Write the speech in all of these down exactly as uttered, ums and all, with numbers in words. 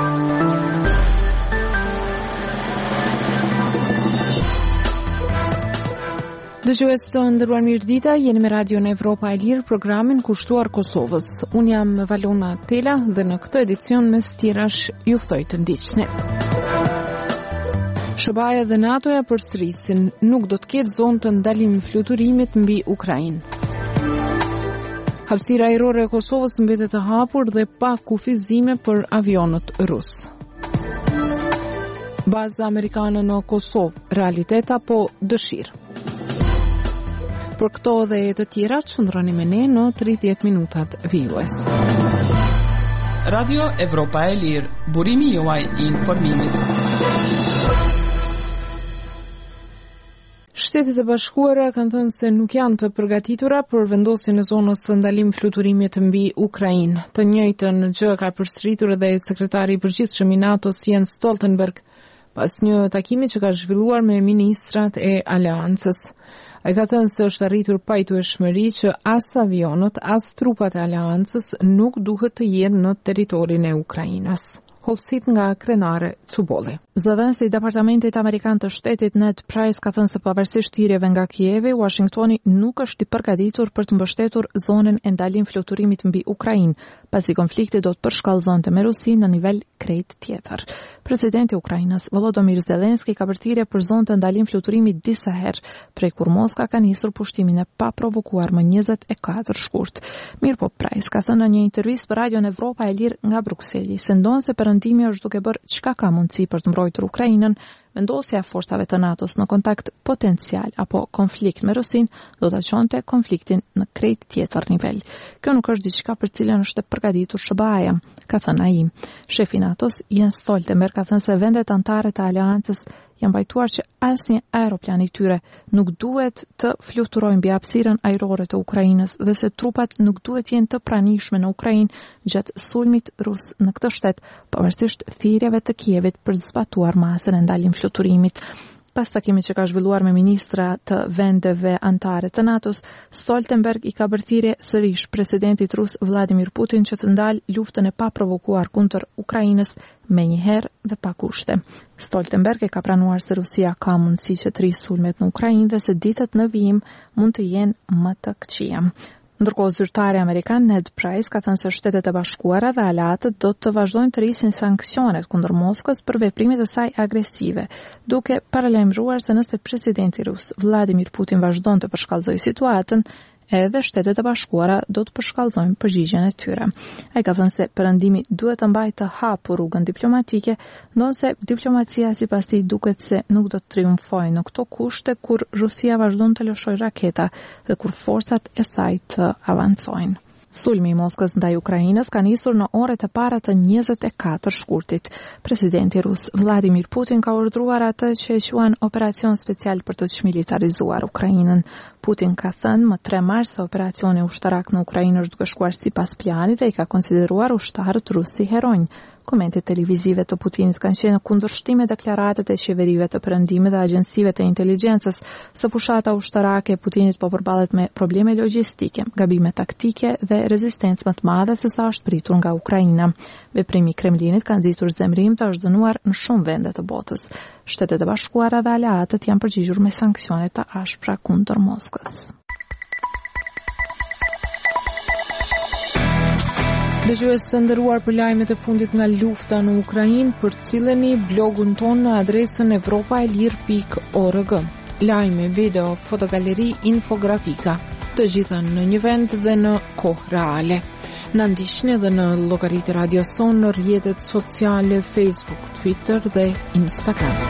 Dëgjues të nderuar mirëdita, jeni me Radion Evropa e Lirë, programin kushtuar Kosovës. Unë jam Valona Tela dhe në këtë edicion mes tjerash ju ftoj të ndiqni. S B A-ja dhe NATO-ja përsërisin, nuk do të ketë zonë të ndalim fluturimit mbi Ukrainë. Hapësira ajrore e Kosovës mbetet e hapur dhe pa kufizime për avionët rus. Baza amerikane në Kosovë, realitet apo dëshirë? Për këto dhe të tjera, qëndroni me ne në tridhjetë minutat vijues. Radio Evropa e Lirë, burimi juaj i informimit. Shtetet e Bashkuara kanë thënë se nuk janë të përgatitura për vendosjen e zonës së ndalim fluturimit mbi Ukrainë. Të njëjtën gjë ka përsëritur edhe sekretari i përgjithshëm i NATO-s Jens Stoltenberg pas një takimi që ka zhvilluar me ministrat e aleancës. Ai ka thënë se është arritur pajtueshmëri që as avionët, as trupat e aleancës nuk duhet të jenë në territorin e Ukrainës. Holsit nga Krenare Cubolli. Zëdhënësi i Departamentit Amerikan të Shtetit Ned Price ka thënë se pavarësisht thirrjeve nga Kijevi, Washingtoni nuk është i përgatitur për të mbështetur zonën e ndalim fluturimit mbi Ukrainë, pasi konflikti do të përshkallëzonte me Rusinë në nivel krejt tjetër. Presidenti i Ukrainës, Volodymyr Zelensky, ka bërthirrje për zonë të ndalim fluturimit disa herë, prej kur Moska ka nisur pushtimin e paprovokuar më njëzet e katër shkurt. Mirpo Price ka thënë në një intervistë për Radion Evropa e Lirë nga Brukseli se ndonse perëndimi është duke bërë çka ka mundësi për të mbrojtur Ukrainën, vendosja e forcave të NATO-s në kontakt potencial apo konflikt me Rusinë do ta çonte konfliktin në krejt tjetër nivel. Kjo nuk është diçka për cilën është e përgatitur S B A-ja, ka thënë ai. Shefi i NATO-s Jens Stoltenberg ka thënë se vendet anëtare të aleancës janë bajtuar që asnjë aeroplan i tyre nuk duhet të fluturojë mbi hapësirën ajrore të Ukrainës dhe se trupat nuk duhet jenë të pranishme në Ukrainë gjatë sulmit rus në këtë shtet, pavarësisht thirrjeve të Kijevit për të zbatuar masën e ndalim fluturimit. Pas takimit që ka zhvilluar me ministra të vendeve anëtare të NATO-s, Stoltenberg i ka bërë thirrje sërish presidentit rus Vladimir Putin që të ndalë luftën e paprovokuar kundër Ukrainës me njëherë dhe pa kushte. Stoltenberg e ka pranuar se Rusia ka mundësi që të rrisë sulmet në Ukrainë dhe se ditët në vijim mund të jenë më të këqija. Ndërkohë zyrtari amerikan Ned Price ka thënë se Shtetet e Bashkuara dhe aleatët do të vazhdojnë të rrisin sanksionet kundër Moskës për veprimet e saj agresive, duke paralajmëruar se nëse presidenti rus Vladimir Putin vazhdon të përshkallëzojë situatën, edhe Shtetet e Bashkuara do të përshkallëzojnë përgjigjen e tyre. Ai ka thënë se perëndimi duhet të mbajë të hapur rrugën diplomatike, ndonse diplomacia sipas tij duket se nuk do të triumfojë në këto kushte kur Rusia vazhdon të lëshojë raketa dhe kur forcat e saj të avancojnë. Sulmi i Moskës ndaj Ukrainës ka nisur në orët e para të njëzet e katër shkurtit. Presidenti rus Vladimir Putin ka urdhëruar atë që e quajnë operacion special për të çmilitarizuar Ukrainën. Putin ka thënë më tre mars se operacioni ushtarak në Ukrainë është duke shkuar sipas planit dhe i ka konsideruar ushtarët rus si heronj. Komentet televizive të Putinit kanë qenë kundërshtim me deklaratat e qeverive të perëndimit dhe agjencive të inteligjencës se fushata ushtarake e Putinit po përballet me probleme logjistike, gabime taktike dhe rezistencë më të madhe se sa është pritur nga Ukraina. Veprimi i Kremlinit ka nxitur zemrim të është dënuar në shumë vende të botës. Shtetet e Bashkuara dhe aleatët janë përgjigjur me sanksione të ashpra kundër Moskës. Dëgjues të nderuar, për lajmet e fundit nga lufta në Ukrainë, përcilleni blogun ton në adresën evropaelir pikë org. Lajme, video, fotogaleri, infografika, të gjitha në një vend dhe në kohë reale. Na ndiqni edhe në llogaritë Radio Son në rrjetet sociale Facebook, Twitter dhe Instagram.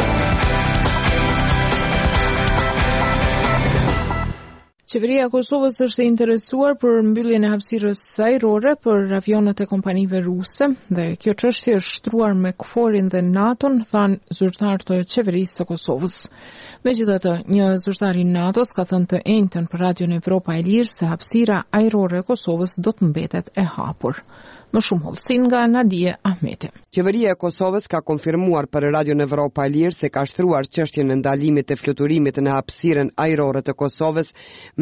Qeveria e Kosovës është e interesuar për mbylljen e hapësirës ajrore për avionët e kompanive ruse dhe kjo çështje është shtruar me KFOR-in dhe NATO-n, thanë zyrtar të qeverisë së Kosovës. Megjithatë, një zyrtar i NATO-s ka thënë të njëjtën për Radion Evropa e Lirë se hapësira ajrore e Kosovës do të mbetet e hapur. Më shumë hollësin nga Nadije Ahmeti. Qeveria e Kosovës ka konfirmuar për Radion Evropa e Lirë se ka shtruar çështjen e ndalimit të fluturimit në hapësirën ajrore të Kosovës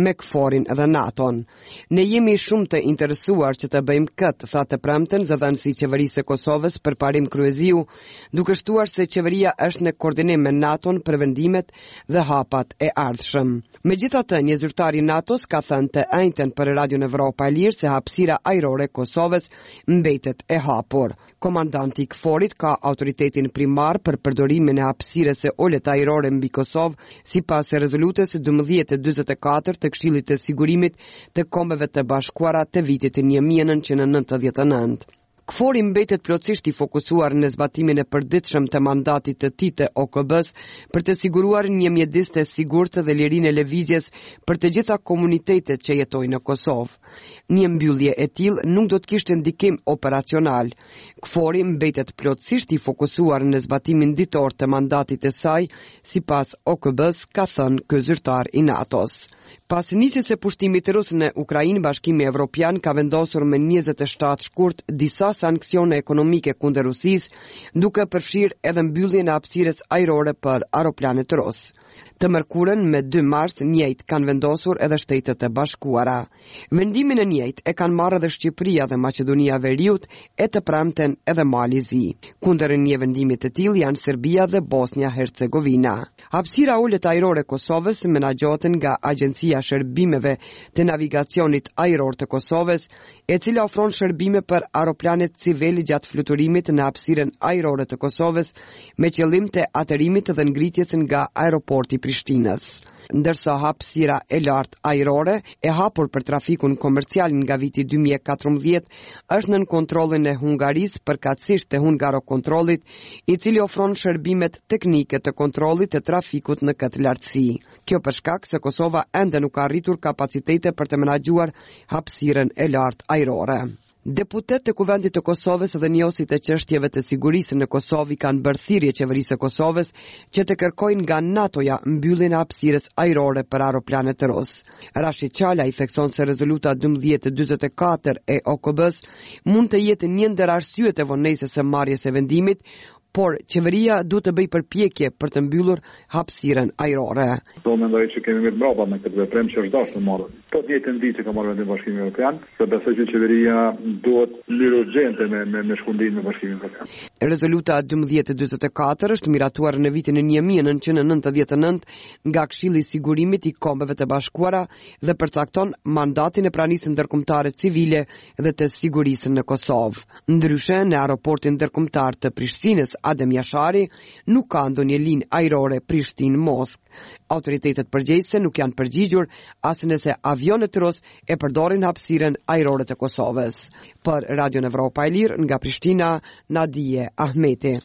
me KFOR-in dhe NATO-n. Ne jemi shumë të interesuar që të bëjmë këtë, tha të premten zëdhënësi i qeverisë së Kosovës për parim Kryeziu, duke shtuar se qeveria është në koordinim me NATO-n për vendimet dhe hapat e ardhshëm. Megjithatë, një zyrtar i NATO-s ka thënë të njëjtën për Radio Evropa e Lirë se hapësira ajrore e Kosovës mbetet e hapur. Komandanti i KFOR-it ka autoritetin primar për përdorimin e hapësirës së ulet ajrore mbi Kosovë, sipas rezolutës dymbëdhjetë dymbëdhjetë e katër të Këshillit të Sigurimit të Kombeve të Bashkuara të vitit një mijë e nëntëqind e nëntëdhjetë e nëntë. KFOR-i mbetet plotësisht i fokusuar në zbatimin e përditshëm të mandatit të tij të O K B-s për të siguruar një mjedis të sigurt dhe lirinë e lëvizjes për të gjitha komunitetet që jetojnë në Kosovë. Një mbyllje e tillë nuk do të kishte ndikim operacional. KFOR-i mbetet plotësisht i fokusuar në zbatimin ditor të mandatit të saj, sipas O K B-s, ka thënë ky zyrtar i NATO-s. Pas nisjes së pushtimit rus në Ukrainë, Bashkimi Evropian ka vendosur me njëzet e shtatë shkurt disa sanksione ekonomike kundër Rusisë, duke përfshirë edhe mbylljen e hapësirës ajrore për aeroplanet rus. Të mërkurën me dy mars njëjtë kanë vendosur edhe Shtetet e Bashkuara. Vendimin e njëjtë e kanë marrë edhe Shqipëria dhe Maqedonia e Veriut, e të premten edhe Mali Zi. Kundër një vendimi të tillë janë Serbia dhe Bosnia Hercegovina. Hapësira ulet ajrore e Kosovës menaxhohet nga Agjencia e Shërbimeve të Navigacionit Ajror të Kosovës, e cila ofron shërbime për aeroplanet civil gjatë fluturimit në hapësirën ajrore të Kosovës me qëllim të atërimit dhe ngritjes nga aeroporti Prishtinës. Ndërsa hapësira e lartë ajrore e hapur për trafikun komercial nga viti dy mijë e katërmbëdhjetë është nën kontrollin e Hungarisë, përkatësisht të Hungarokontrollit, i cili ofron shërbimet teknike të kontrollit të trafikut në këtë lartësi. Kjo për shkak se Kosova ende nuk ka arritur kapacitete për të menaxhuar hapësirën e lartë ajrore. Deputet të Kuvendit të Kosovës dhe njohësit e çështjeve të sigurisë në Kosovë kanë bërë thirrje qeverisë së Kosovës që të kërkojnë nga NATO-ja mbylljen e hapësirës ajrore për aeroplanet rus. Rashid Çala i thekson se rezoluta dymbëdhjetë dymbëdhjetë e katër e O K B-s mund të jetë një ndër arsyet e vonesës së marrjes së vendimit, por qeveria duhet të bëjë përpjekje për të mbyllur hapësirën ajrore. Do mendoj që kemi mirë mbrapa me këtë veprim që është dashur të marrë. Po dietën ditë që ka marrë vendim Bashkimi Evropian, se besoj që qeveria duhet lirë urgjente me me, me shkundimin me Bashkimin Evropian. Rezoluta dymbëdhjetë dymbëdhjetë e katër është miratuar në vitin një mijë e nëntëqind e nëntëdhjetë e nëntë nga Këshilli i Sigurimit i Kombeve të Bashkuara dhe përcakton mandatin e pranisë ndërkombëtare civile dhe të sigurisë në Kosovë. Ndryshe, në aeroportin ndërkombëtar të Prishtinës Adem Jashari nuk ka ndonjë linjë ajrore Prishtinë-Moskë. Autoritetet përgjegjëse nuk janë përgjigjur as nëse avionet rus e përdorin hapësirën ajrore të Kosovës. Për Radio Evropa e Lirë nga Prishtina, Nadije Ahmeti.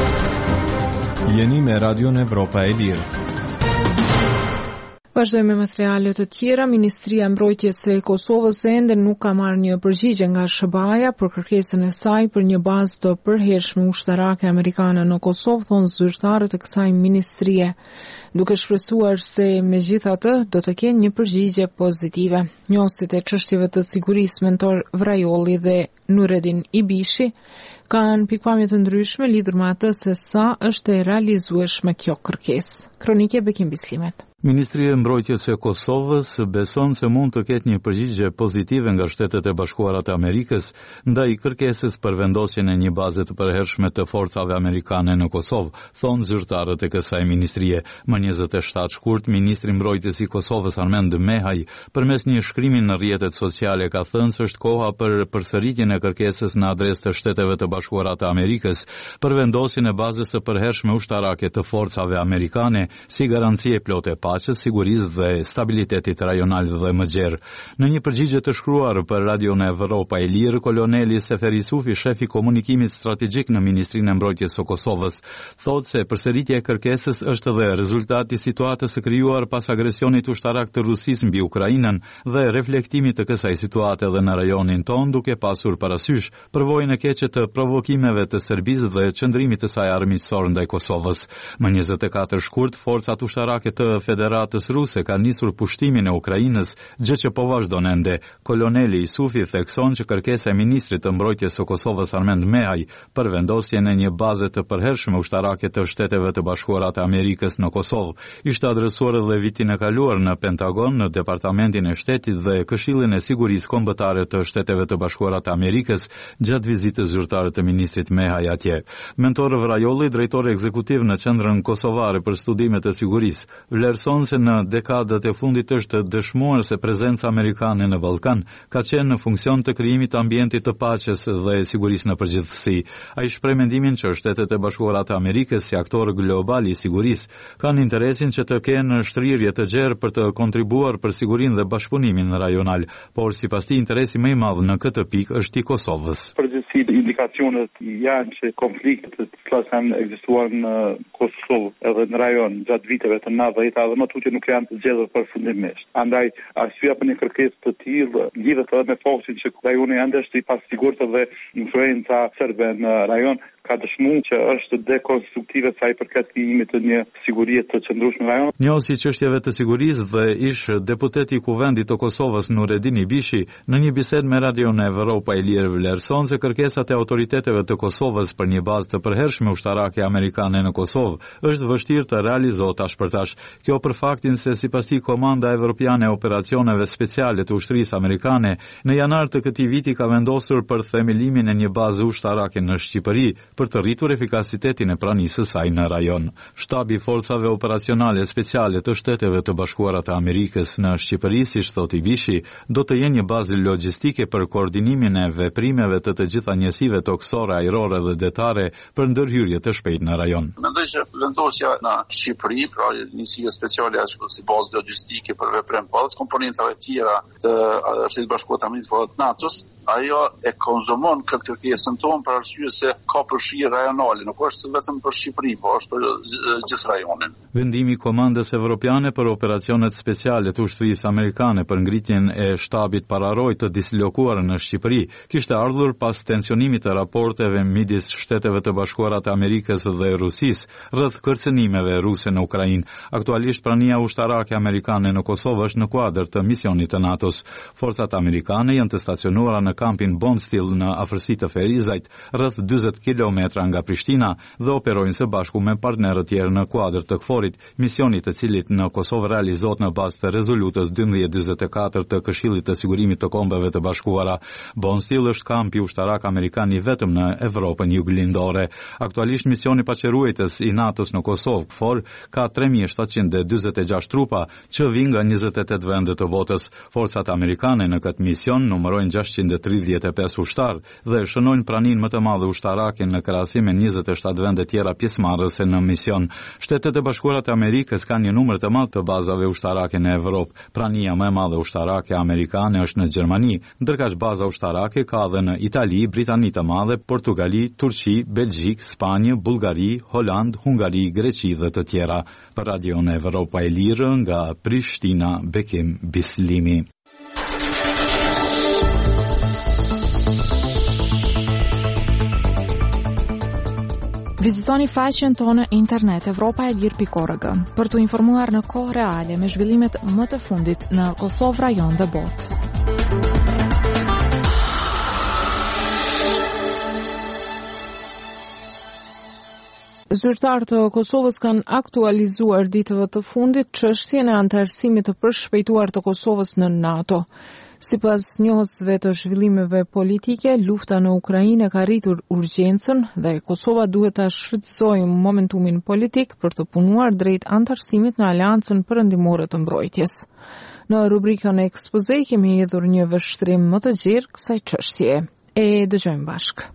Jeni me Radio Evropa e Lirë. Vazhdojmë me materiale të tjera. Ministria e Mbrojtjes së Kosovës ende nuk ka marrë një përgjigje nga S B A-ja për kërkesën e saj për një bazë të përhershme ushtarake amerikane në Kosovë, thonë zyrtarët e kësaj ministrie, duke shpresuar se megjithatë do të kenë një përgjigje pozitive. Njohësit e çështjeve të sigurisë Mentor Vrajolli dhe Nureddin Ibishi kanë pikpamje të ndryshme lidhur me atë se sa është e realizueshme kjo kërkesë. Kronike Bekim Bislimet. Ministria e Mbrojtjes së Kosovës beson se mund të ketë një përgjigje pozitive nga Shtetet e Bashkuara të Amerikës ndaj kërkesës për vendosjen e një baze të përhershme të forcave amerikane në Kosovë, thonë zyrtarët e kësaj ministrie. Më njëzet e shtatë shkurt, ministri i Mbrojtjes i Kosovës Armend Mehaj, përmes një shkrimi në rrjetet sociale, ka thënë se është koha për përsëritjen e kërkesës në adresë të Shteteve të Bashkuara të Amerikës për vendosjen e bazës të përhershme ushtarake të forcave amerikane si garanci e plotë e paqes, sigurisë dhe stabilitetit rajonal dhe më gjerë. Në një përgjigje të shkruar për Radio Evropa e Lirë, koloneli Seferi Sufi, shefi komunikimit strategjik në Ministrinë e Mbrojtjes së Kosovës, thotë se përsëritja e kërkesës është dhe rezultati i situatës së krijuar pas agresionit ushtarak të Rusisë mbi Ukrainën dhe reflektimit të kësaj situate edhe në rajonin ton, duke pasur parasysh përvojën e keqe të provokimeve të Serbisë dhe qëndrimit të saj armiqësor ndaj Kosovës. Më njëzet e katër shkurt, forcat ushtarake të Federatës Federatës Ruse ka nisur pushtimin e Ukrainës, gjë që po vazhdon ende. Koloneli Isufi thekson që kërkesa e ministrit të mbrojtjes së Kosovës Armend Mehaj për vendosjen e një baze të përhershme ushtarake të Shteteve të Bashkuara të Amerikës në Kosovë ishte adresuar edhe vitin e kaluar në Pentagon, në Departamentin e Shtetit dhe Këshillin e Sigurisë Kombëtare të Shteteve të Bashkuara të Amerikës gjatë vizitës zyrtare të ministrit Mehaj atje. Mentor Vrajolli, drejtori ekzekutiv në Qendrën Kosovare për Studime të Sigurisë, vlerëson se në dekadat e fundit është dëshmuar se prezenca amerikane në Ballkan ka qenë në funksion të krijimit të ambientit të paqes dhe sigurisë në përgjithësi. Ai shpreh mendimin që Shtetet e Bashkuara të Amerikës si aktor global i sigurisë kanë interesin që të kenë shtrirje të gjerë për të kontribuar për sigurinë dhe bashkëpunimin rajonal, por sipas tij interesi më i madh në këtë pikë është i Kosovës. Përgjithësi indikacionet janë që konfliktet që kanë ekzistuar në Kosovë edhe në rajon gjatë viteve të nëntëdhjetë dhe më tutje nuk janë të zgjedhur përfundimisht. Andaj arsyeja për një kërkesë të tillë lidhet edhe me faktin që rajoni ende është i pasigurt dhe influenca serbe në rajon ka dëshmuar që është dekonstruktive sa i përket krijimit të një sigurie të qëndrueshme në rajon. Njohësi i çështjeve të sigurisë dhe ish deputeti i Kuvendit të Kosovës Nureddin Ibishi në një bisedë me Radion Evropa e Lirë vlerëson se kërkesat e autoriteteve të Kosovës për një bazë të përhershme ushtarake amerikane në Kosovë është vështirë të realizohet tash për tash. Kjo për faktin se sipas tij Komanda Evropiane e Operacioneve Speciale të Ushtrisë Amerikane në janar të këtij viti ka vendosur për themelimin e një baze ushtarake në Shqipëri për të rritur efikasitetin e pranisë së saj në rajon. Shtabi i Forcave Operacionale Speciale të Shteteve të Bashkuara të Amerikës në Shqipëri, siç thotë Ibishi, do të jenë një bazë logjistike për koordinimin e veprimeve të të gjitha njësive toksore, ajrore dhe detare për ndërhyrje të shpejtë në rajon. Mendoj që vendosja në Shqipëri, pra njësia speciale ashtu si bazë logjistike për veprim pas komponentave të tjera të Shtetit Bashkuar të Amerikës, NATO-s, ajo e konzumon këtë kërkesën tonë për arsye se ka përfshirje rajonale, nuk është vetëm për Shqipëri, po është për gjithë rajonin. Vendimi i Komandës Evropiane për Operacionet Speciale të Ushtrisë Amerikane për ngritjen e shtabit pararoj të dislokuar në Shqipëri kishte ardhur pas tensionimit të raporteve midis Shteteve të Bashkuara të Amerikës dhe Rusisë rreth kërcënimeve ruse në Ukrainë. Aktualisht prania ushtarake amerikane në Kosovë është në kuadër të misionit të NATO-s. Forcat amerikane janë të stacionuara në kampin Bondsteel në afërsi të Ferizajt, rreth dyzet kilometra nga Prishtina dhe operojnë së bashku me partnerët tjerë në kuadër të KFOR-it, misionit të cilit në Kosovë realizohet në bazë të rezolutës dymbëdhjetë dyzet e katër të Këshillit të Sigurimit të Kombeve të Bashkuara. Bondsteel është kampi ushtarak amerikan i vetëm në Evropën juglindore. Aktualisht misioni paqëruesës i NATO-s në Kosovë, KFOR, ka tre mijë shtatëqind e dyzet e gjashtë trupa që vijnë nga njëzet e tetë vende të botës. Forcat amerikane në këtë mision numërojnë gjashtëqind e tridhjetë e pesë ushtar dhe shënojnë praninë më të madhe ushtarake në krahasim me njëzet e shtatë vende tjera pjesëmarrëse në mision. Shtetet e Bashkuara të Amerikës kanë një numër të madh të bazave ushtarake në Evropë. Prania më e madhe ushtarake amerikane është në Gjermani, ndërkaq baza ushtarake ka edhe në Itali, Britani të Madhe, Portugali, Turqi, Belgjik, Spanjë, Bullgari, Holand, Hungari, Greqi dhe të tjera. Për Radion Evropa e Lirë nga Prishtina, Bekim Bislimi. Vizitoni faqen tonë internet evropa e lirë pikë org për të informuar në kohë reale me zhvillimet më të fundit në Kosovë, rajon dhe botë. Zyrtarët të Kosovës kanë aktualizuar ditëve të fundit çështjen e anëtarësimit të përshpejtuar të Kosovës në NATO. Sipas njohësve të zhvillimeve politike, lufta në Ukrainë ka rritur urgjencën dhe Kosova duhet ta shfrytëzojë momentumin politik për të punuar drejt anëtarësimit në Aleancën Perëndimore të Mbrojtjes. Në rubrikën e ekspoze kemi hedhur një vështrim më të gjerë kësaj çështje. E dëgjojmë bashkë.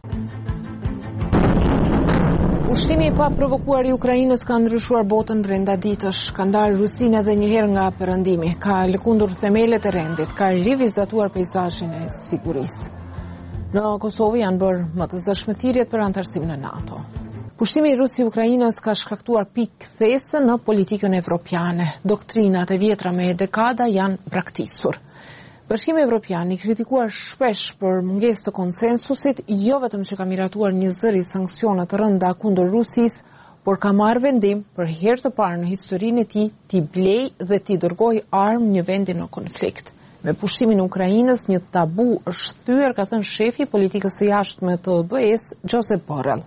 Ushtimi i paprovokuar i Ukrainës ka ndryshuar botën brenda ditësh, ka ndarë Rusinë edhe një herë nga perëndimi, ka lëkundur themelet e rendit, ka rivizatuar peizazhin e sigurisë. Në Kosovë janë bërë më të zëshme thirrjet për anëtarësim në NATO. Pushtimi i Rusë i Ukrainës ka shkaktuar pikëthesë në politikën evropiane. Doktrinat e vjetra me dekada janë braktisur. Bashkimi Evropian i kritikuar shpesh për mungesë të konsensusit, jo vetëm që ka miratuar një zëri sankcione të rënda kundër Rusisë, por ka marrë vendim për herë të parë në historinë e tij t'i blej dhe t'i dërgojë armë një vendi në konflikt. Me pushtimin e Ukrainës, një tabu është thyer, ka thënë shefi i politikës së jashtme të B E-s, Josep Borrell.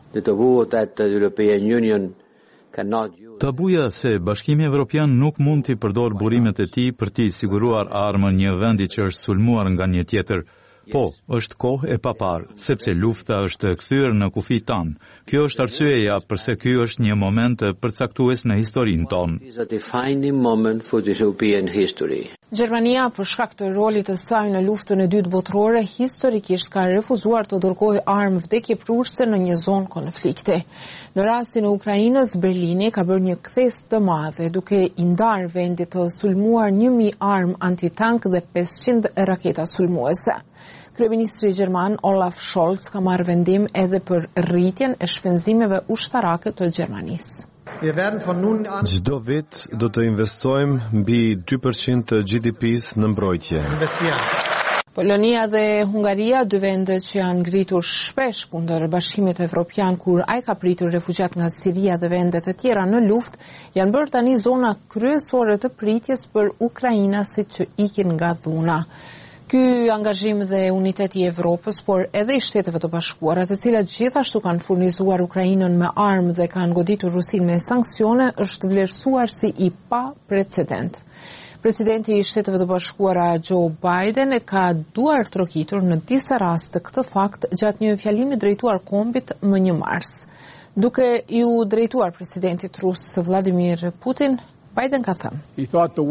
Tabuja se Bashkimi Evropian nuk mund t'i përdor burimet e tij për t'i siguruar armën një vendi që është sulmuar nga një tjetër. Po, është kohë e paparë, sepse lufta është kthyer në kufi tanë. Kjo është arsyeja pse ky është një moment përcaktues në historinë tonë. Gjermania, për shkak të rolit të saj në luftën e dytë botërore, historikisht ka refuzuar të dërgojë armë vdekjeprurëse në një zonë konflikti. Në rastin e Ukrainës, Berlini ka bërë një kthes të madhe, duke i ndarë vendit të sulmuar një mijë armë antitank dhe pesëqind raketa sulmuese. Kryeministri gjerman Olaf Scholz ka marrë vendim edhe për rritjen e shpenzimeve ushtarake të Gjermanisë. Çdo vit do të investojmë mbi dy përqind të G D P-s në mbrojtje. Polonia dhe Hungaria, dy vende që janë ngritur shpesh kundër Bashkimit Evropian kur ai ka pritur refugjat nga Siria dhe vendet e tjera në luftë, janë bërë tani zona kryesore të pritjes për ukrainasit që ikin nga dhuna. Ky angazhim dhe uniteti i Evropës, por edhe i Shteteve të Bashkuara, të cilat gjithashtu kanë furnizuar Ukrainën me armë dhe kanë goditur Rusinë me sanksione, është vlerësuar si i pa precedent. Presidenti i Shteteve të Bashkuara Joe Biden e ka duar trokitur në disa raste këtë fakt gjatë një fjalimi drejtuar kombit më një mars. Duke iu drejtuar presidentit rus Vladimir Putin, Biden ka thënë.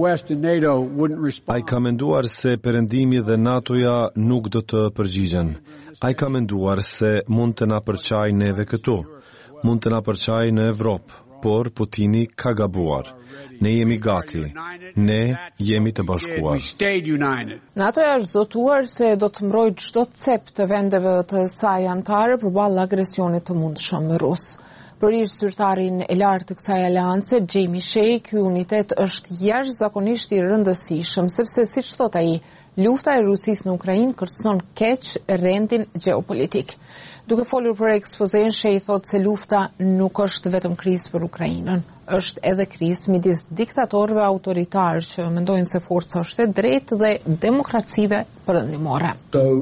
Ai ka menduar se Perëndimi dhe NATO-ja nuk do të përgjigjen. Ai ka menduar se mund të na përçajë neve këtu, mund të na përçajë në Evropë, por Putini ka gabuar. Ne jemi gati, ne jemi të bashkuar. NATO-ja është zotuar se do të mbrojë çdo cep të vendeve të saj anëtare përballë agresionit të mundshëm rus. Për ish zyrtarin e lartë të kësaj aleance, Jamie Shea, ky unitet është jashtëzakonisht i rëndësishëm, sepse siç thot ai, lufta e Rusisë në Ukrainë kërcënon keq rendin gjeopolitik. Duke folur për ekspozen, Shea thot se lufta nuk është vetëm krizë për Ukrainën, është edhe krizë midis diktatorëve autoritarë që mendojnë se forca është e drejtë dhe demokracive perëndimore.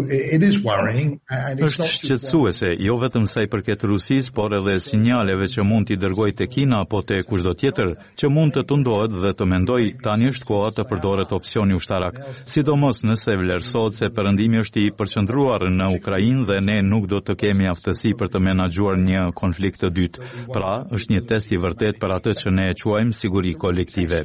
Është shqetësuese, jo vetëm sa i përket Rusisë, por edhe sinjaleve që mund t'i dërgojë te Kina apo te kushdo tjetër që mund të tundohet dhe të mendojë tani është koha të përdoret opsioni ushtarak, sidomos nëse vlerësohet se perëndimi është i përqendruar në Ukrainë dhe ne nuk do të kemi aftësi për të menaxhuar një konflikt të dytë. Pra, është një test i vërtet për atë që ne e quajmë siguri kolektive.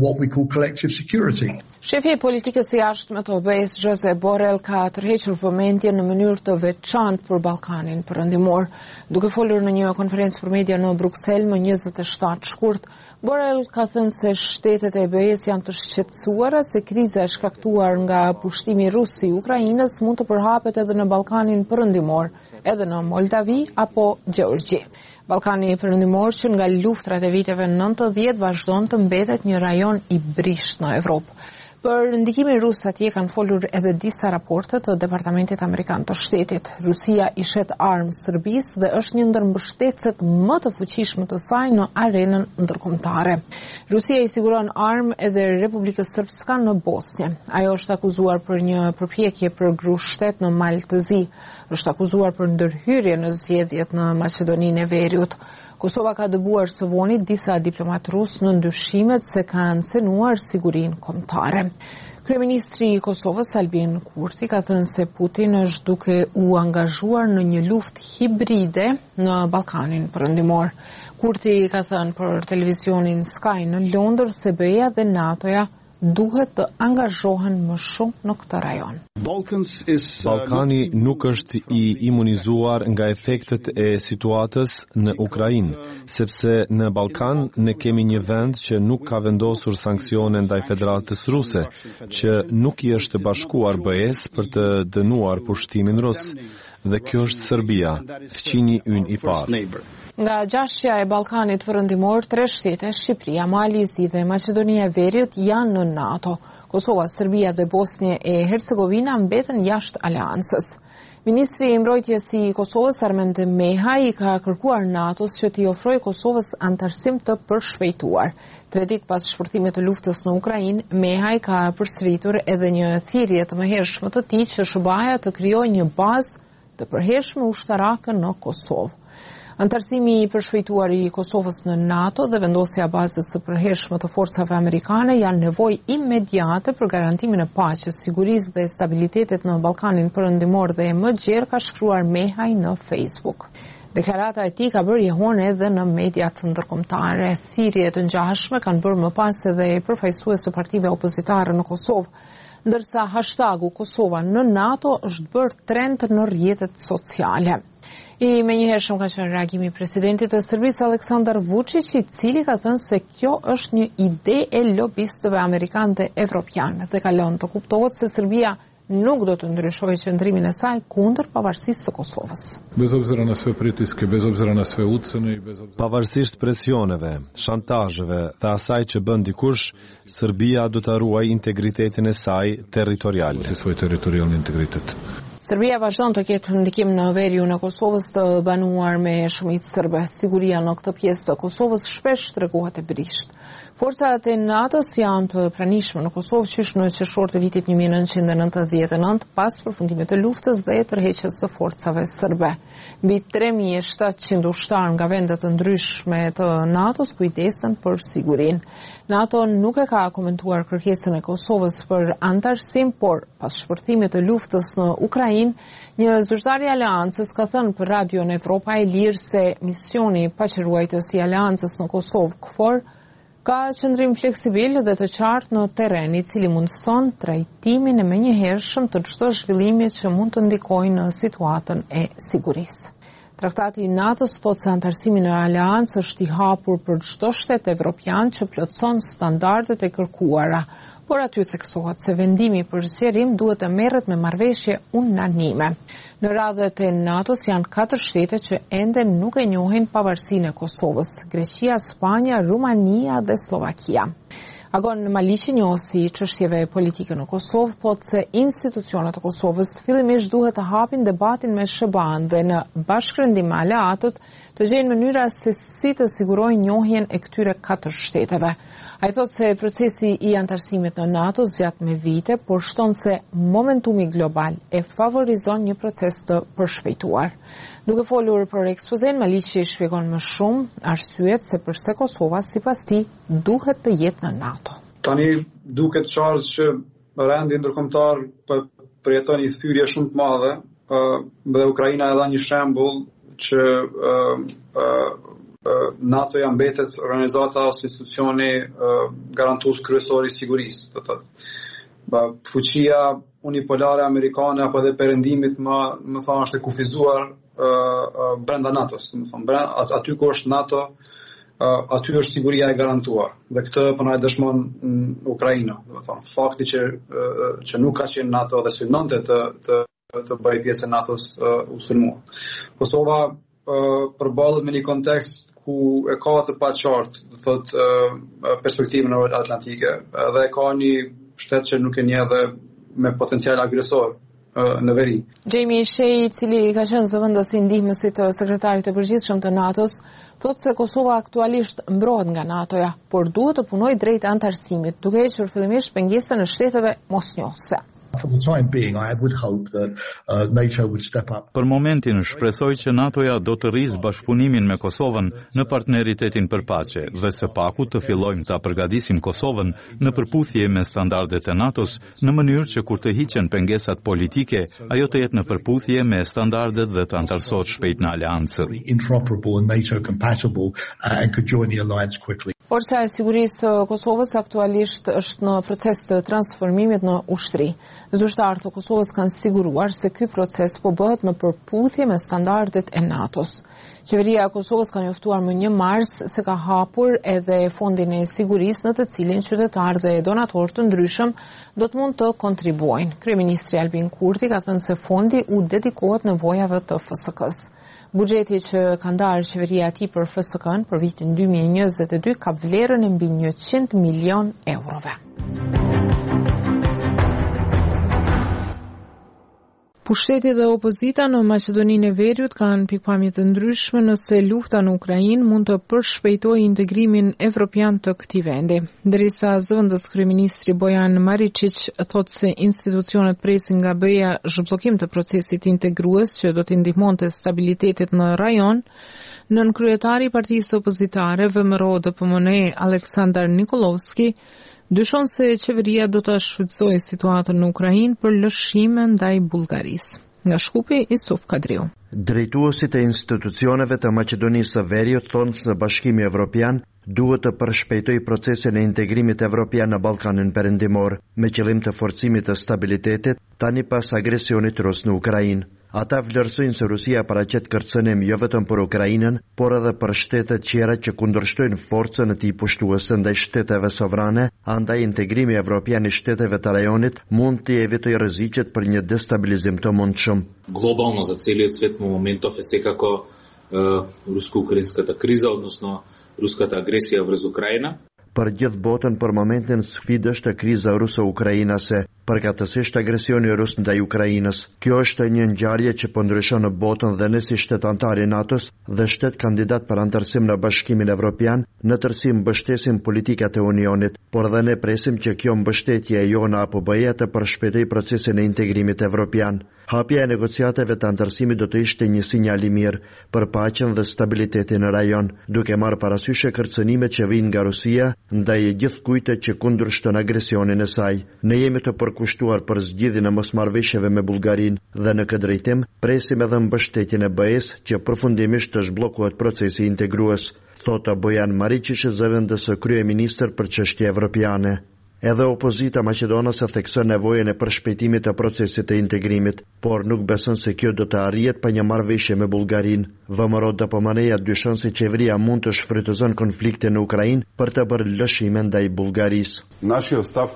Shefi i politikës së jashtme të B E-s, Josep Borrell, ka tërhequr vëmendjen në mënyrë të veçantë për Ballkanin perëndimor. Duke folur në një konferencë për media në Bruksel më njëzet e shtatë shkurt, Borrell ka thënë se shtetet e B E-s janë të shqetësuara se kriza e shkaktuar nga pushtimi rus i Ukrainës mund të përhapet edhe në Ballkanin perëndimor, edhe në Moldavi apo Gjeorgji. Ballkani perëndimor që nga luftrat e viteve nëntëdhjetë vazhdon të mbetet një rajon i brisht në Evropë. Për ndikimin rus atje kanë folur edhe disa raporte të Departamentit Amerikan të Shtetit. Rusia i shet armë Serbisë dhe është një ndër mbështetësit më të fuqishme të saj në arenën ndërkombëtare. Rusia i siguron armë edhe Republikës Srpska në Bosnjë. Ajo është akuzuar për një përpjekje për grushtet në Maltëzi. Është akuzuar për ndërhyrje në zgjedhjet në Maqedoninë e Veriut. Kosova ka dëbuar së voni disa diplomat rus në ndyshimet se kanë cenuar sigurinë kombëtare. Kryeministri i Kosovës Albin Kurti ka thënë se Putin është duke u angazhuar në një luftë hibride në Ballkanin perëndimor. Kurti ka thënë për televizionin Sky në Londër se B E-ja dhe NATO-ja duhet të angazhohen më shumë në këtë rajon. Ballkani nuk është i imunizuar nga efektet e situatës në Ukrainë, sepse në Ballkan ne kemi një vend që nuk ka vendosur sanksione ndaj Federatës Ruse, që nuk i është bashkuar B E-s për të dënuar pushtimin rus. Dhe kjo është Serbia, fëmijë ynë i parë. Nga gjashja e Ballkanit perëndimor, tre shtete, Shqipëria, Malizi dhe Maqedonia e Veriut janë në NATO. Kosova, Serbia dhe Bosnjë e Hercegovina mbeten jashtë aleancës. Ministri i Mbrojtjes i Kosovës Armend Mehaj i ka kërkuar NATO-s që t'i ofrojë Kosovës antarësim të përshpejtuar. Tre ditë pas shpërthimit të luftës në Ukrainë, Mehaj ka përsëritur edhe një thirrje të mëhershme të tij që S B A-ja të krijojë një bazë të përhershme ushtarake në Kosovë. Antarësimi i përshpejtuar i Kosovës në NATO dhe vendosja e bazës së përhershme të forcave amerikane janë nevojë imediate për garantimin e paqes, sigurisë dhe stabilitetit në Ballkanin Perëndimor dhe më gjerë, ka shkruar Mehaj në Facebook. Deklarata e tij ka bërë jehone edhe në mediat ndërkombëtare. Thirrje të ngjashme kanë bërë më pas edhe përfaqësues të partive opozitare në Kosovë, ndërsa hashtagu Kosova në NATO është bërë trend në rrjetet sociale. I menjëhershëm ka qenë reagimi i presidentit të Serbisë Aleksandar Vučić, i cili ka thënë se kjo është një ide e lobistëve amerikanë dhe evropianë dhe ka lënë të kuptohet se Serbia nuk do të ndryshojë qëndrimin e saj kundër pavarësisë së Kosovës. Bez obzira na sve pritiske, bez obzira na sve ucene i bez obzira Pavarësisht presioneve, shantazheve dhe asaj që bën dikush, Serbia do të ruajë integritetin e saj territorial. svoj teritorijalni integritet. Serbia vazhdon të ketë ndikim në veriun e Kosovës të banuar me shumicë serbe. Siguria në këtë pjesë të Kosovës shpesh tregohet e brisht. Forcat e NATO-s janë të pranishme në Kosovë qysh në qershor të vitit një mijë e nëntëqind e nëntëdhjetë e nëntë pas përfundimit të luftës dhe tërheqjes së forcave serbe. Mbi tre mijë e shtatëqind ushtarë nga vendet të ndryshme të NATO-s kujdesen për sigurinë. NATO nuk e ka komentuar kërkesën e Kosovës për antarësim, por pas shpërthimit të luftës në Ukrainë, një zyrtar i aleancës ka thënë për Radion Evropa e Lirë se misioni paqëruajtës i aleancës në Kosovë, KFOR, ka qëndrim fleksibil dhe të qartë në terren, i cili mundëson trajtimin e menjëhershëm të çdo zhvillimi që mund të ndikojë në situatën e sigurisë. Traktati i NATO-s thotë se antarësimi në aleancë është i hapur për çdo shtet evropian që plotëson standardet e kërkuara, por aty theksohet se vendimi për zgjerim duhet të merret me marrëveshje unanime. Në radhët e NATO-s janë katër shtete që ende nuk e njohin pavarësinë e Kosovës: Greqia, Spanja, Rumania dhe Slovakia. Agon Maliqi, njohësi i çështjeve politike në Kosovë, thotë se institucionet e Kosovës fillimisht duhet të hapin debatin me S B A-n dhe në bashkërendim me aleatët të gjejnë mënyra se si të sigurojnë njohjen e këtyre katër shteteve. Ai thotë se procesi i antarësimit në NATO zgjat me vite, por shton se momentumi global e favorizon një proces të përshpejtuar. Duke folur për ekspozen, Maliqi shpjegon më shumë arsyet se pse Kosova sipas tij duhet të jetë në NATO. Tani duket qartë që rendi ndërkombëtar përjeton një thyrje shumë të madhe, dhe Ukraina e dha një shembull që NATO-ja mbetet organizata ose institucioni garantues kryesor i sigurisë, do të thotë. Fuqia unipolare amerikane apo edhe perëndimit më më thonë është e kufizuar brenda NATO-s, do të thonë, aty ku është NATO, aty është siguria e garantuar. Dhe këtë po na e dëshmon Ukraina, do të thonë. Fakti që që nuk ka qenë NATO dhe synonte të të të bëjë pjesë e NATO-s u sulmua. Kosova përballet me një kontekst ku e ka të paqartë, do thotë, perspektivën atlantike, dhe ka një shtet që nuk e njeh dhe me potencial agresor në veri. Jamie Shea, i cili ka qenë zëvendës i ndihmësit të sekretarit të përgjithshëm të NATO-s, thotë se Kosova aktualisht mbrohet nga NATO-ja, por duhet të punojë drejt antarësimit, duke hequr fillimisht pengesën e shteteve mosnjohëse. For the time being, I would hope that uh, NATO would step up. Për momentin shpresoj që NATO-ja do të rrisë bashkëpunimin me Kosovën në partneritetin për paqe dhe së paku të fillojmë ta përgatisim Kosovën në përputhje me standardet e NATO-s në mënyrë që kur të hiqen pengesat politike, ajo të jetë në përputhje me standardet dhe të antarësohet shpejt në aleancë. Interoperable and NATO compatible uh, and could join the alliance quickly. Forca e sigurisë së Kosovës aktualisht është në proces të transformimit në ushtri. Zyrtarët e Kosovës kanë siguruar se ky proces po bëhet në përputhje me standardet e NATO-s. Qeveria e Kosovës ka njoftuar më një mars se ka hapur edhe fondin e sigurisë në të cilin qytetarë dhe donatorë të ndryshëm do të mund të kontribuojnë. Kryeministri Albin Kurti ka thënë se fondi u dedikohet nevojave të F S K-s. Buxheti që ka ndarë qeveria e tij për F S K-n për vitin dy mijë e njëzet e dy ka vlerën e mbi njëqind milion eurove. Pushteti dhe opozita në Maqedoninë e Veriut kanë pikpamje të ndryshme nëse lufta në Ukrainë mund të përshpejtojë integrimin evropian të këtij vendi. Ndërsa zëvendës kryeministri Bojan Maričić thotë se institucionet presin nga B E-ja zhbllokim të procesit integrues që do të ndihmonte stabilitetit në rajon, nën kryetari i partisë opozitare V M R O D P M N E Aleksandar Nikolovski dyshon se qeveria do të shfrytëzojë situatën në Ukrainë për lëshime ndaj Bullgarisë. Nga Shkupi, Isuf Kadriu. Drejtuesit e institucioneve të Maqedonisë së Veriut thonë se Bashkimi Evropian duhet të përshpejtojë procesin e integrimit evropian në Ballkanin Perëndimor, me qëllim të forcimit të stabilitetit tani pas agresionit rus në Ukrainë. Ata vlerësojnë se Rusia paraqet kërcënim jo vetëm për Ukrainën, por edhe për shtetet tjera që kundërshtojnë forcën e tij pushtuese ndaj shteteve sovrane, andaj integrimi evropian i shteteve të rajonit mund të evitojë rreziqet për një destabilizim të mundshëm. Глобално за целият свет во моментов е секако руско-украинската криза, односно руската агресија врз Украина. Për gjithë botën për momentin sfidë është kriza ruso-ukrainase, përkatësisht agresioni rus ndaj Ukrainës. Kjo është një ngjarje që po ndryshon në botën dhe ne si shtet antar i NATO-s dhe shtet kandidat për antarësim në Bashkimin Evropian, në tërësi mbështesim politikat e Unionit, por dhe ne presim që kjo mbështetje e jona apo B E-ja të përshpejtojë procesin e integrimit evropian. Hapja e negociatave të antarësimit do të ishte një sinjal i mirë për paqen dhe stabilitetin në rajon, duke marrë parasysh kërcënimet që vijnë nga Rusia ndaj gjithkujt që kundërshton agresionin e saj. Ne jemi të përkushtuar për zgjidhjen e mosmarrëveshjeve me Bullgarinë dhe në këtë drejtim presim edhe mbështetjen e B E-s që përfundimisht të zhbllokohet procesi integrues, thotë Bojan Maričić, zëvendës kryeministër për çështje evropiane. Edhe opozita maqedonase thekson nevojën e përshpejtimit të procesit të integrimit, por nuk beson se kjo do të arrihet pa një marrëveshje me Bullgarinë. V M R O D P M N E dyshon se qeveria mund të shfrytëzon konfliktin në Украиnë për të bërë lëshime ndaj Bullgarisë. Нашиот став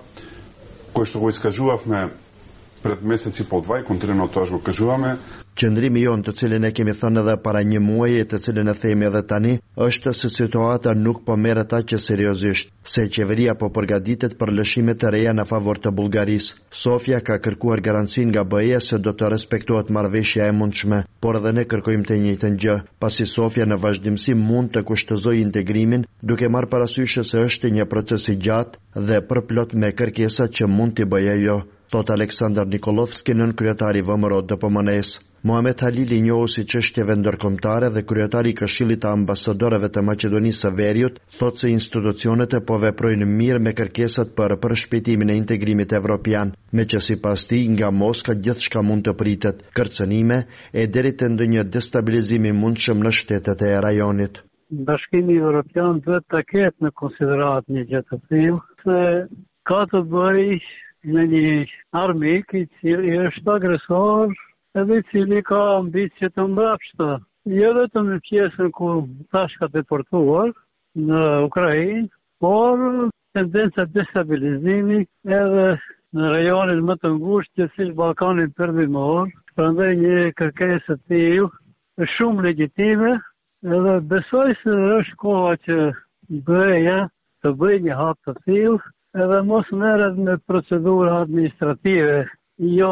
кој што го искажувавме пред месец и пол два и континуирано тоа го кажуваме. Qëndrimi jon të cilin e kemi thënë edhe para një muaji, të cilin e themi edhe tani, është se situata nuk po merret aq seriozisht, se qeveria po përgatitet për lëshime të reja në favor të Bullgarisë. Sofia ka kërkuar garancinë nga B E-ja se do të respektohet marrëveshja e mundshme, por edhe ne kërkojmë të njëjtën gjë, pasi Sofia në vazhdimsi mund të kushtozojë integrimin, duke marrë parasysh se është një proces i gjatë dhe përplot me kërkesa që mund t'i bëjë ajo, thot Aleksandar Nikolovski, nën kryetari V M R O D P M N E-s. Muhamet Halili, njohu si çështjeve ndërkombëtare dhe kryetari i Këshillit të ambasadorëve të Maqedonisë së Veriut, thotë se institucionet e po veprojnë mirë me kërkesat për përshpejtimin e integrimit evropian, me që sipas tij nga Moska gjithçka mund të pritet, kërcënime e deri te ndonjë destabilizim i mundshëm në shtetet e rajonit. Bashkimi Evropian duhet ta ketë në konsiderat një gjë të tillë, se ka të bëjë me një armik i cili është agresor edhe i cili ka ambicje të mbrapshta. Jo vetëm në pjesën ku tash ka deportuar në Ukrainë, por tendenca destabilizimi edhe në rajonin më të ngushtë që si Ballkanin Perëndimor. Prandaj një kërkesë e tillë është shumë legjitime edhe besoj se është koha që B E-ja të bëjë një hap të tillë edhe mos merret me procedura administrative, jo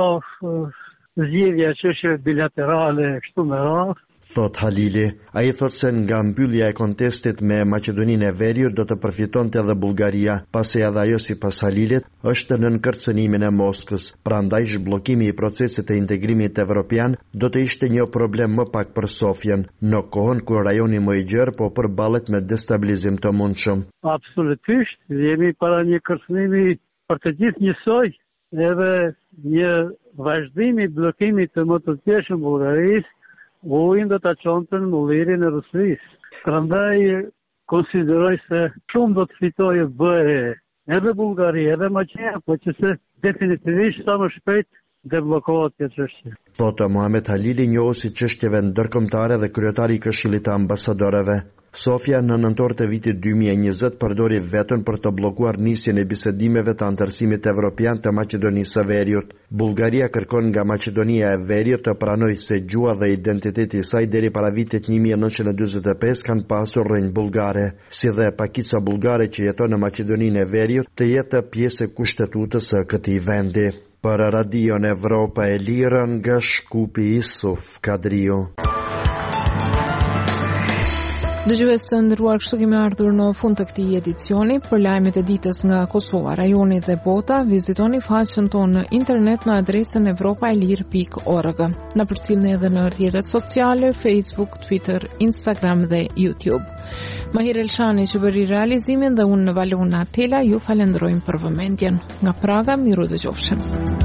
zgjidhja çështje bilaterale kështu me radhë. Thot Halili. Ai thot se nga mbyllja e kontestit me Maqedoninë e Veriut do të përfitonte edhe Bullgaria, pasi edhe ajo sipas Halilit është nën kërcënimin e Moskës. Prandaj zhbllokimi i procesit të integrimit evropian do të ishte një problem më pak për Sofjen, në kohën kur rajoni më i gjerë po përballet me destabilizim të mundshëm. Absolutisht, jemi para një kërcënimi për të gjithë njësoj, edhe një vazhdim i bllokimit të më të thjeshtë Bullgarisë, ujnë do të qonte në mullirin e Rusisë. Prandaj konsideroj se shumë do të fitojë B E, edhe Bullgaria, edhe Maqedonia, po që se definitivisht sa më shpejt deblokohet kjo çështje. Thotë Muhamet Halili, njohu si çështjeve ndërkombëtare dhe kryetari i Këshillit të ambasadorëve. Sofia në nëntor të vitit dy mijë e njëzet përdori vetën për të bllokuar nisjen e bisedimeve të antarësimit evropian të Maqedonisë së Veriut. Bullgaria kërkon nga Maqedonia e Veriut të pranojë se gjuha dhe identiteti i saj deri para vitit një mijë e nëntëqind e dyzet e pesë kanë pasur rrënjë bullgare, si dhe pakica bullgare që jeton në Maqedoninë e Veriut të jetë pjesë e kushtetutës së këtij vendi. Për Radion Evropa e Lirë nga Shkupi Isuf Kadriu. Dëgjues të nderuar, kështu kemi ardhur në fund të këtij edicioni. Për lajmet e ditës nga Kosova, rajoni dhe bota, vizitoni faqen tonë në internet në adresën evropaelir pikë org. Na përcjellni edhe në rrjetet sociale, Facebook, Twitter, Instagram dhe YouTube. Mahir Elshani që bëri realizimin dhe unë në Valona Tela ju falenderojmë për vëmendjen. Nga Praga, miru dëgjofshim.